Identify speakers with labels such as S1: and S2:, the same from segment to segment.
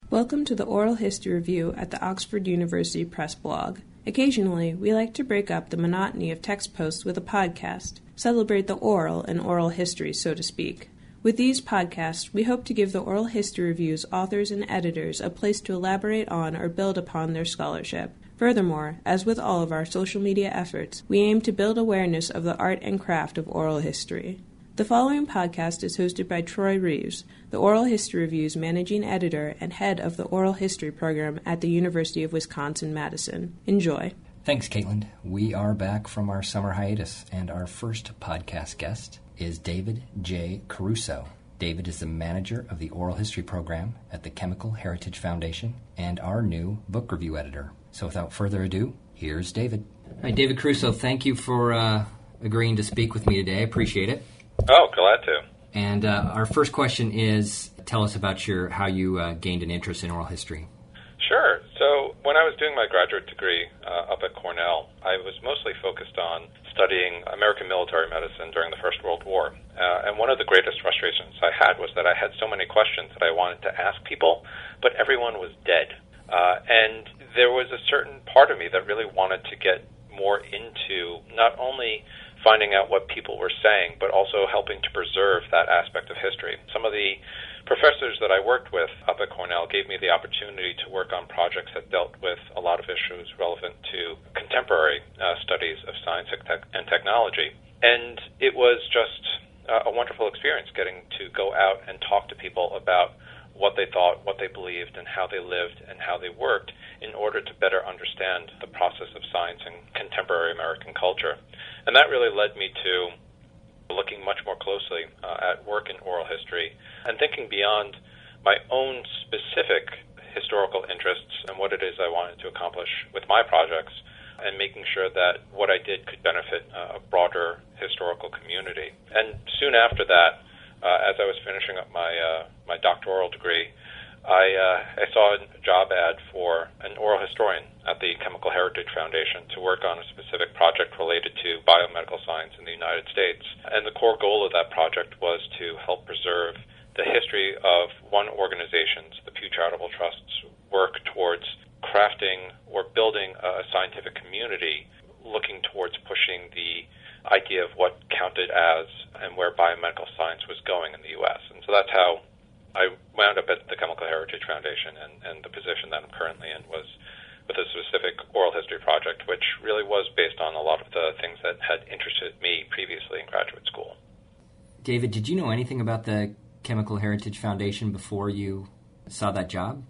S1: Welcome to the Oral History Review at the Oxford University Press blog. Occasionally, we like to break up the monotony of text posts with a podcast, celebrate the oral and oral history, so to speak. With these podcasts, we hope to give the Oral History Review's authors and editors a place to elaborate on or build upon their scholarship. Furthermore, as with all of our social media efforts, we aim to build awareness of the art and craft of oral history. The following podcast is hosted by Troy Reeves, the Oral History Review's managing editor and head of the Oral History program at the University of Wisconsin-Madison. Enjoy.
S2: Thanks, Caitlin. We are back from our summer hiatus, and our first podcast guest is David J. Caruso. David is the manager of the Oral History program at the Chemical Heritage Foundation and our new book review editor. So without further ado, here's David. Hi, David Caruso. Thank you for agreeing to speak with me today. I appreciate it.
S3: Oh, glad to.
S2: And our first question is, tell us about how you gained an interest in oral history.
S3: Sure. So when I was doing my graduate degree up at Cornell, I was mostly focused on studying American military medicine during the First World War. And one of the greatest frustrations I had was that I had so many questions that I wanted to ask people, but everyone was dead. And there was a certain part of me that really wanted to get more into not only finding out what people were saying, but also helping to preserve that aspect of history. Some of the professors that I worked with up at Cornell gave me the opportunity to work on projects that dealt with a lot of issues relevant to contemporary studies of science and technology. And it was just a wonderful experience getting to go out and talk to people about what they thought, what they believed, and how they lived and how they worked in order to better understand the process of science and contemporary American culture. And that really led me to looking much more closely at work in oral history and thinking beyond my own specific historical interests and what it is I wanted to accomplish with my projects, and making sure that what I did could benefit a broader historical community. And soon after that, as I was finishing up my doctoral degree, I saw a job ad for an oral historian at the Chemical Heritage Foundation to work on a specific project related to biomedical science in the United States. And the core goal of that project was to help preserve the history of one organization's, the Pew Charitable Trust's, work towards crafting or building a scientific community looking towards pushing the idea of what counted as and where biomedical science was going in the U.S. And so that's how I wound up at the Chemical Heritage Foundation, and the position that I'm currently in was with a specific oral history project, which really was based on a lot of the things that had interested me previously in graduate school.
S2: David, did you know anything about the Chemical Heritage Foundation before you saw that job?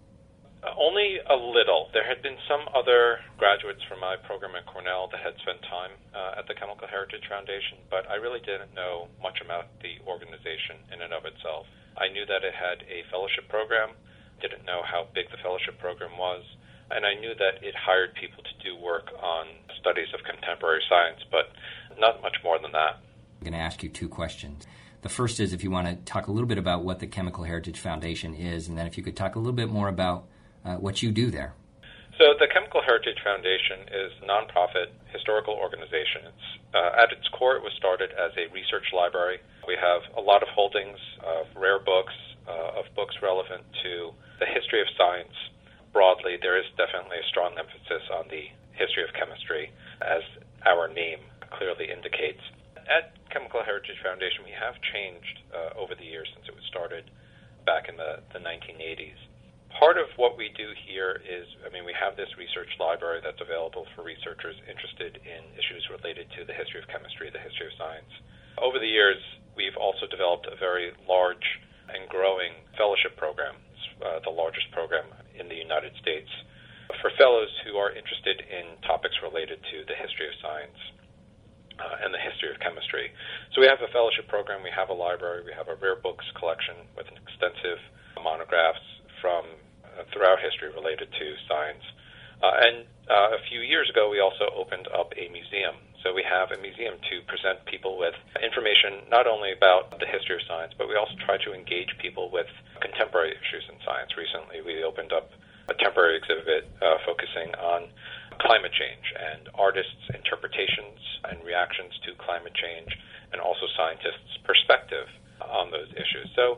S3: Only a little. There had been some other graduates from my program at Cornell that had spent time at the Chemical Heritage Foundation, but I really didn't know much about the organization in and of itself. I knew that it had a fellowship program, didn't know how big the fellowship program was, and I knew that it hired people to do work on studies of contemporary science, but not much more than that.
S2: I'm going to ask you two questions. The first is if you want to talk a little bit about what the Chemical Heritage Foundation is, and then if you could talk a little bit more about what you do there.
S3: So the Chemical Heritage Foundation is a nonprofit historical organization. At its core, it was started as a research library. We have a lot of holdings of rare books, of books relevant to the history of science. Broadly, there is definitely a strong emphasis on the history of chemistry, as our name clearly indicates. At Chemical Heritage Foundation, we have changed over the years since it was started back in the 1980s. Part of what we do here is, we have this research library that's available for researchers interested in issues related to the history of chemistry, the history of science. Over the years, we've also developed a very large and growing fellowship program. It's the largest program in the United States for fellows who are interested in topics related to the history of science and the history of chemistry. So we have a fellowship program, we have a library, we have a rare books collection with extensive monographs from throughout history related to science. And a few years ago, we also opened up a museum. So we have a museum to present people with information not only about the history of science, but we also try to engage people with contemporary issues in science. Recently, we opened up a temporary exhibit focusing on climate change and artists' interpretations and reactions to climate change, and also scientists' perspective on those issues. So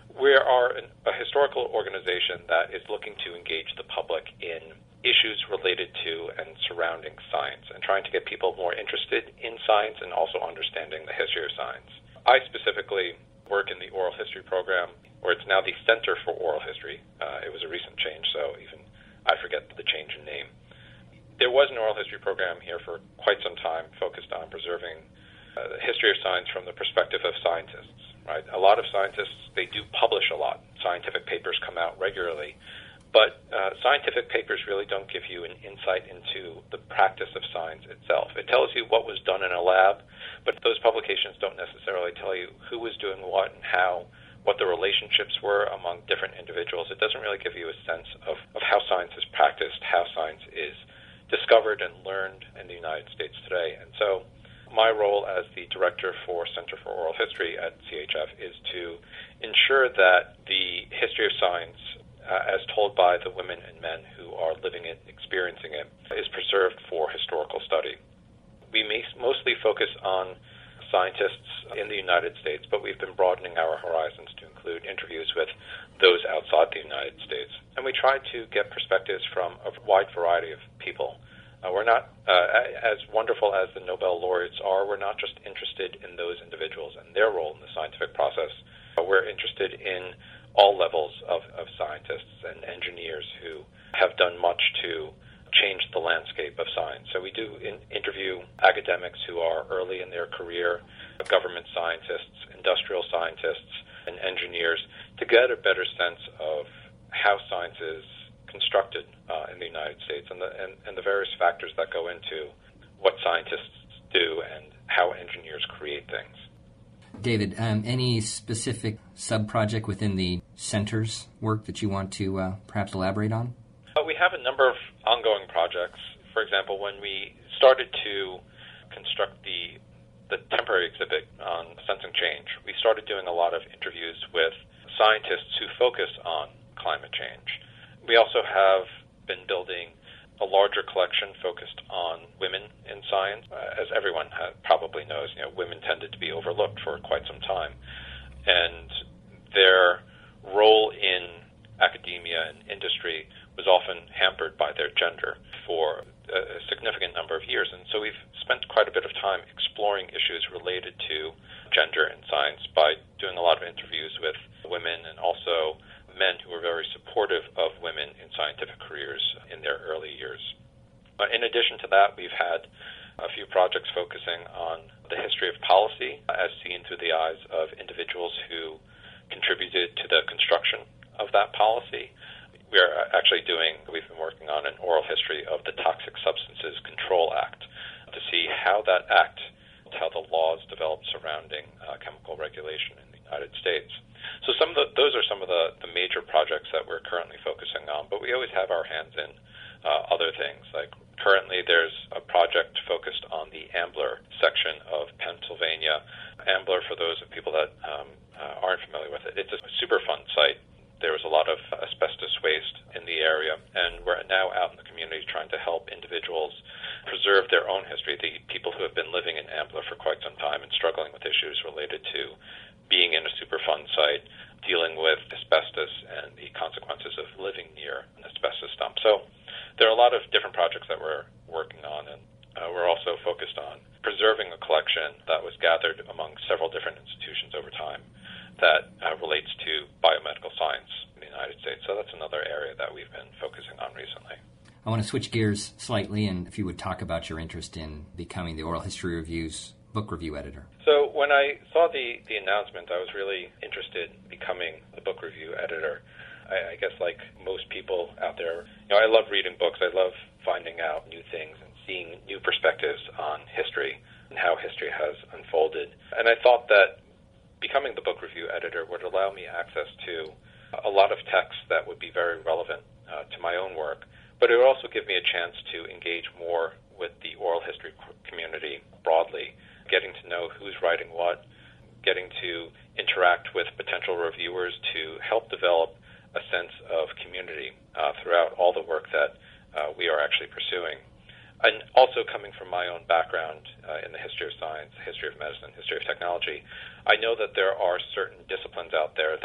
S3: We are a historical organization that is looking to engage the public in issues related to and surrounding science and trying to get people more interested in science and also understanding the history of science. I specifically work in the oral history program, where it's now the Center for Oral History. It was a recent change, so even I forget the change in name. There was an oral history program here for quite some time focused on preserving the history of science from the perspective of scientists. Right? A lot of scientists, they do publish a lot. Scientific papers come out regularly. But scientific papers really don't give you an insight into the practice of science itself. It tells you what was done in a lab, but those publications don't necessarily tell you who was doing what and how, what the relationships were among different individuals. It doesn't really give you a sense of how science is practiced, how science is discovered and learned in the United States today. And so my role as the director for Center for Oral History at CHF is to ensure that the history of science, as told by the women and men who are living it, experiencing it, is preserved for historical study. We mostly focus on scientists in the United States, but we've been broadening our horizons to include interviews with those outside the United States. And we try to get perspectives from a wide variety of people. We're not, as wonderful as the Nobel laureates are, we're not just interested in those individuals and their role in the scientific process. We're interested in all levels of scientists and engineers who have done much to change the landscape of science. So we do interview academics who are early in their career, government scientists, industrial scientists, and engineers to get a better sense of how science is constructed in the United States and the various factors that go into what scientists do and how engineers create things.
S2: David, any specific sub-project within the center's work that you want to perhaps elaborate on?
S3: We have a number of ongoing projects. For example, when we started to construct the temporary exhibit on sensing change, we started doing a lot of interviews with scientists who focus on climate change. We also have been building a larger collection focused on women in science. As everyone probably knows, women tended to be overlooked for quite some time, and their role in academia and industry was often hampered by their gender for a significant number of years. And so we've spent quite a bit of time exploring issues related to gender in science by doing a lot of interviews with women and also men who were very supportive of women in scientific careers in their early years. In addition to that, we've had a few projects focusing on the history of policy as seen through the eyes of individuals who contributed to the construction of that policy. We've been working on an oral history of the Toxic Substances Control Act to see how that act, how the laws developed surrounding chemical regulation in the United States. So those are some of the major projects that we're currently focusing on, but we always have our hands in other things. Like currently there's a project focused on the Ambler section of Pennsylvania. Ambler, for those people that aren't familiar with it, it's a Superfund site. There was a lot of asbestos waste in the area, and we're now out in the community trying to help individuals preserve their own history, the people who have been living in Ambler for quite some time and struggling with issues related to being in a Superfund site, dealing with asbestos and the consequences of living near an asbestos dump. So there are a lot of different projects that we're working on, and we're also focused on preserving a collection that was gathered among several different institutions over time that relates to biomedical science in the United States. So that's another area that we've been focusing on recently.
S2: I want to switch gears slightly, and if you would talk about your interest in becoming the Oral History Review's book review editor.
S3: So when I saw the announcement, I was really interested in becoming the book review editor. I guess like most people out there, I love reading books. I love finding out new things and seeing new perspectives on history and how history has unfolded. And I thought that becoming the book review editor would allow me access to a lot of texts that would be very relevant to my own work, but it would also give me a chance to engage more with the oral history community broadly, getting to know who's writing what, getting to interact with potential reviewers to help develop a sense of community throughout all the work that we are actually pursuing. And also coming from my own background in the history of science, history of medicine, history of technology, I know that there are certain disciplines out there that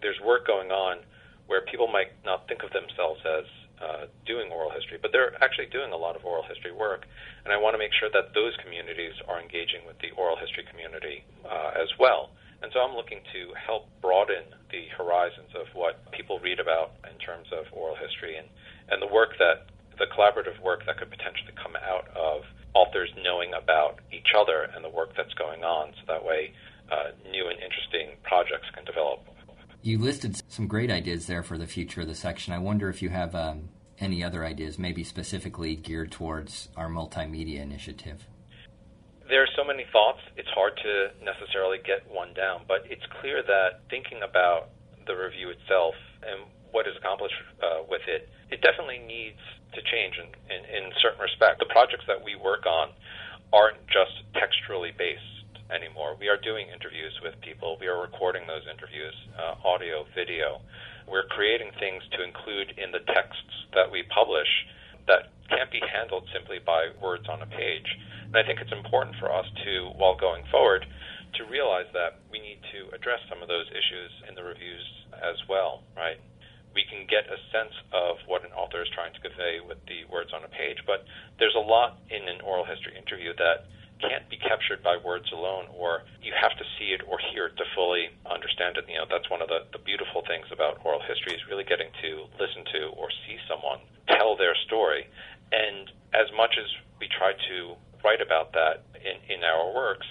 S3: there's work going on where people might not think of themselves as doing oral history, but they're actually doing a lot of oral history work, and I want to make sure that those communities are engaging with the oral history community as well. And so I'm looking to help broaden the horizons of what people read about in terms of oral history and the work the collaborative work that could potentially come out of authors knowing about each other and the work that's going on, so that way new and interesting projects can develop.
S2: You listed some great ideas there for the future of the section. I wonder if you have any other ideas, maybe specifically geared towards our multimedia initiative.
S3: There are so many thoughts, it's hard to necessarily get one down, but it's clear that thinking about the review itself and what is accomplished with it, it definitely needs to change in certain respects. The projects that we work on aren't just textually based anymore. We are doing interviews with people. We are recording those interviews, audio, video. We're creating things to include in the texts that we publish that can't be handled simply by words on a page. And I think it's important for us to, while going forward, to realize that we need to address some of those issues in the reviews as well, right? We can get a sense of what an author is trying to convey with the words on a page, but there's a lot in an oral history interview that can't be captured by words alone, or you have to see it or hear it to fully understand it. That's one of the beautiful things about oral history, is really getting to listen to or see someone tell their story. And as much as we try to write about that in our works,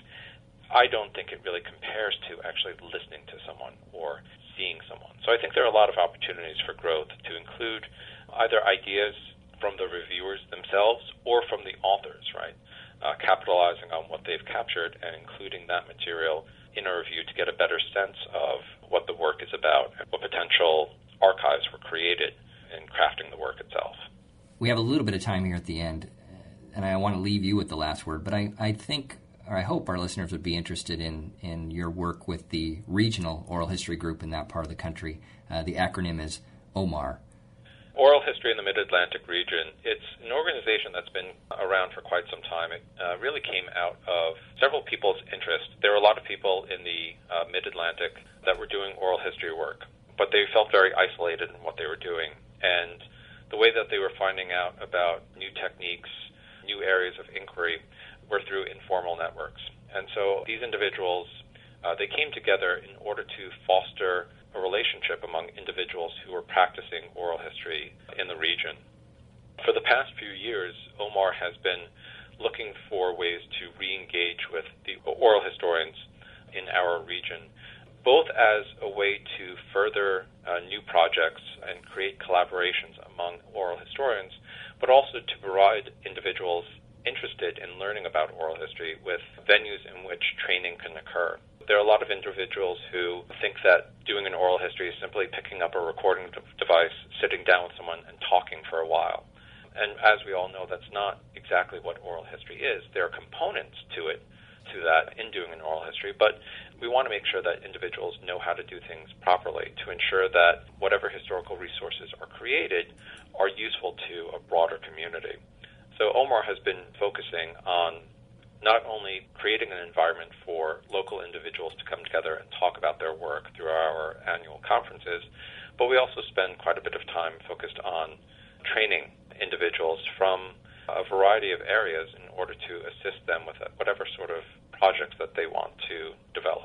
S3: I don't think it really compares to actually listening to someone or seeing someone. So I think there are a lot of opportunities for growth to include either ideas from the reviewers themselves or from the authors, right? Capitalizing on what they've captured and including that material in a review to get a better sense of what the work is about and what potential archives were created in crafting the work itself.
S2: We have a little bit of time here at the end, and I want to leave you with the last word, but I think, or I hope our listeners would be interested in your work with the regional oral history group in that part of the country. The acronym is OMAR.
S3: Oral History in the Mid-Atlantic region, it's an organization that's been around for quite some time. It really came out of several people's interest. There were a lot of people in the Mid-Atlantic that were doing oral history work, but they felt very isolated in what they were doing. And the way that they were finding out about new techniques, new areas of inquiry, were through informal networks. And so these individuals, they came together in order to foster a relationship among individuals who were practicing oral history in the region. For the past few years, OMAR has been looking for ways to re-engage with the oral historians in our region, both as a way to further new projects and create collaborations among oral historians, but also to provide individuals interested in learning about oral history with venues in which training can occur. There are a lot of individuals who think that doing an oral history is simply picking up a recording device, sitting down with someone, and talking for a while. And as we all know, that's not exactly what oral history is. There are components to that in doing an oral history, but we want to make sure that individuals know how to do things properly to ensure that whatever historical resources are created are useful to a broader community. So OMAR has been focusing on not only creating an environment for local individuals to come together and talk about their work through our annual conferences, but we also spend quite a bit of time focused on training individuals from a variety of areas in order to assist them with whatever sort of projects that they want to develop.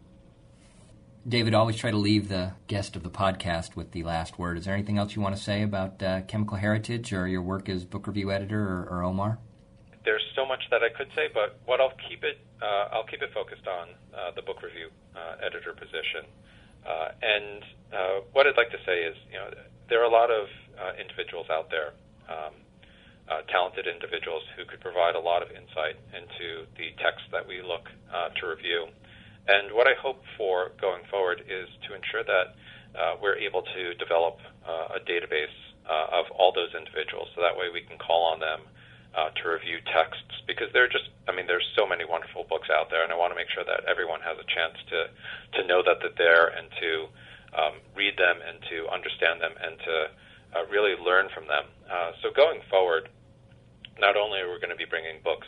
S2: David, always try to leave the guest of the podcast with the last word. Is there anything else you want to say about Chemical Heritage or your work as book review editor or OMAR?
S3: There's so much that I could say, but what I'll keep it focused on the book review editor position. And what I'd like to say is, there are a lot of individuals out there, talented individuals who could provide a lot of insight into the text that we look to review. And what I hope for going forward is to ensure that we're able to develop a database of all those individuals, so that way we can call on them to review texts, because there's so many wonderful books out there, and I want to make sure that everyone has a chance to know that they're there and to read them and to understand them and to really learn from them. So going forward, not only are we going to be bringing books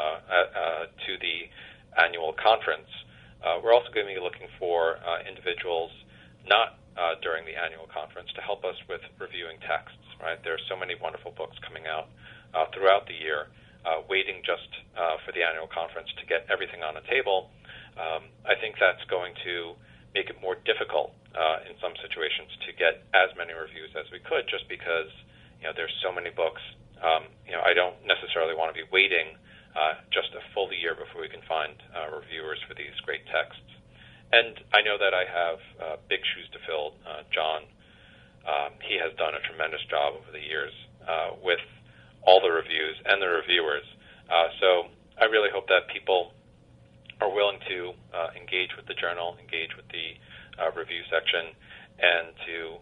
S3: to the annual conference, we're also going to be looking for individuals not during the annual conference to help us with reviewing texts, right? There are so many wonderful books coming out throughout the year, waiting just for the annual conference to get everything on a table. I think that's going to make it more difficult in some situations to get as many reviews as we could, just because there's so many books. I don't necessarily want to be waiting just a full year before we can find reviewers for these great texts. And I know that I have big shoes to fill. John, he has done a tremendous job over the years with all the reviews and the reviewers. So I really hope that people are willing to engage with the journal, engage with the review section, and to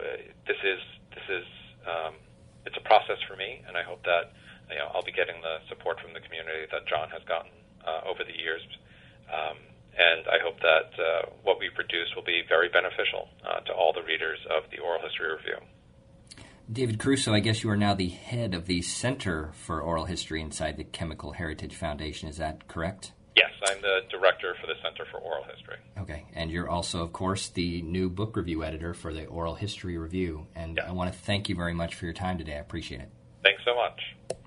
S3: it's a process for me, and I hope that I'll be getting the support from the community that John has gotten over the years. And I hope that what we produce will be very beneficial to all the readers of the Oral History Review.
S2: David Caruso, I guess you are now the head of the Center for Oral History inside the Chemical Heritage Foundation. Is that correct?
S3: Yes, I'm the director for the Center for Oral History.
S2: Okay, and you're also, of course, the new book review editor for the Oral History Review. And I want to thank you very much for your time today. I appreciate it.
S3: Thanks so much.